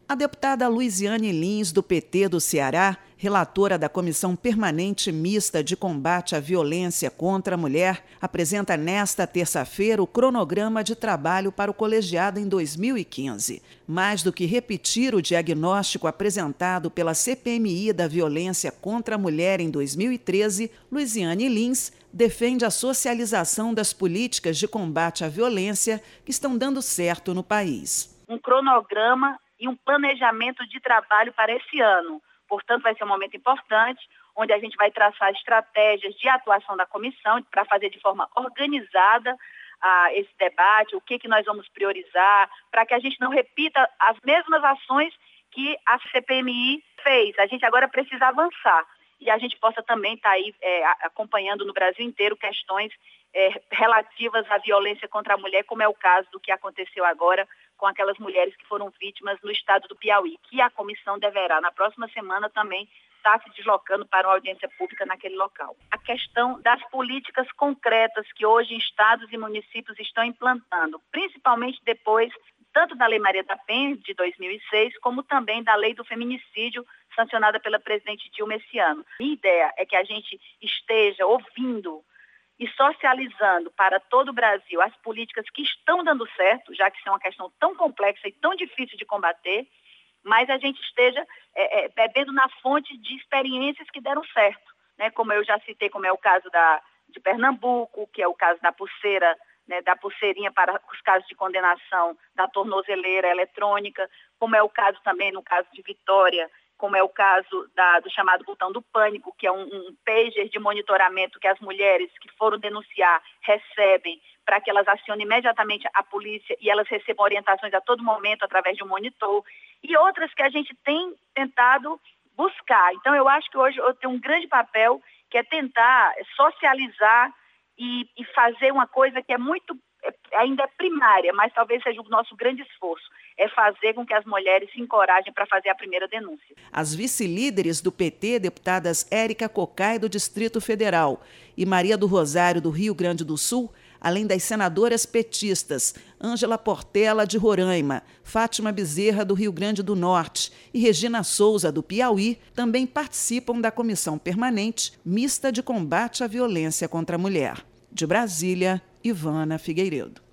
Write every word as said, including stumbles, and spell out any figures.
A deputada Luiziane Lins, do P T do Ceará, relatora da Comissão Permanente Mista de Combate à Violência contra a Mulher, apresenta nesta terça-feira o cronograma de trabalho para o colegiado em dois mil e quinze. Mais do que repetir o diagnóstico apresentado pela C P M I da violência contra a mulher em dois mil e treze, Luiziane Lins defende a socialização das políticas de combate à violência que estão dando certo no país. Um cronograma e um planejamento de trabalho para esse ano. Portanto, vai ser um momento importante, onde a gente vai traçar estratégias de atuação da comissão para fazer de forma organizada ah, esse debate, o que, que nós vamos priorizar, para que a gente não repita as mesmas ações que a C P M I fez. A gente agora precisa avançar e a gente possa também estar tá aí é, acompanhando no Brasil inteiro questões é, relativas à violência contra a mulher, como é o caso do que aconteceu agora com aquelas mulheres que foram vítimas no estado do Piauí, que a comissão deverá, na próxima semana, também estar se deslocando para uma audiência pública naquele local. A questão das políticas concretas que hoje estados e municípios estão implantando, principalmente depois, tanto da Lei Maria da Penha, de dois mil e seis, como também da Lei do Feminicídio, sancionada pela presidente Dilma esse ano. Minha ideia é que a gente esteja ouvindo e socializando para todo o Brasil as políticas que estão dando certo, já que isso é uma questão tão complexa e tão difícil de combater, mas a gente esteja é, é, bebendo na fonte de experiências que deram certo, né? Como eu já citei, como é o caso da, de Pernambuco, que é o caso da pulseira, né, da pulseirinha para os casos de condenação da tornozeleira eletrônica, como é o caso também no caso de Vitória, como é o caso da, do chamado botão do pânico, que é um, um pager de monitoramento que as mulheres que foram denunciar recebem para que elas acionem imediatamente a polícia e elas recebam orientações a todo momento através de um monitor, e outras que a gente tem tentado buscar. Então, eu acho que hoje eu tenho um grande papel, que é tentar socializar e, e fazer uma coisa que é muito, ainda é primária, mas talvez seja o nosso grande esforço, é fazer com que as mulheres se encorajem para fazer a primeira denúncia. As vice-líderes do P T, deputadas Érica Cocai, do Distrito Federal, e Maria do Rosário, do Rio Grande do Sul, além das senadoras petistas Ângela Portela, de Roraima, Fátima Bezerra, do Rio Grande do Norte, e Regina Souza, do Piauí, também participam da Comissão Permanente Mista de Combate à Violência contra a Mulher. De Brasília, Ivana Figueiredo.